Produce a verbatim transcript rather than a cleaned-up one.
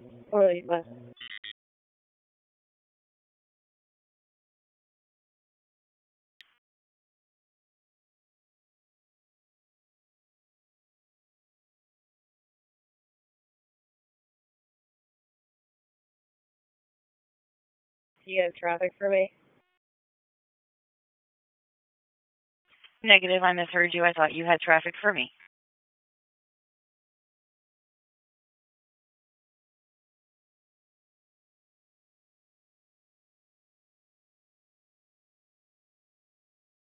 Or what? You have traffic for me? Negative, I misheard you. I thought you had traffic for me.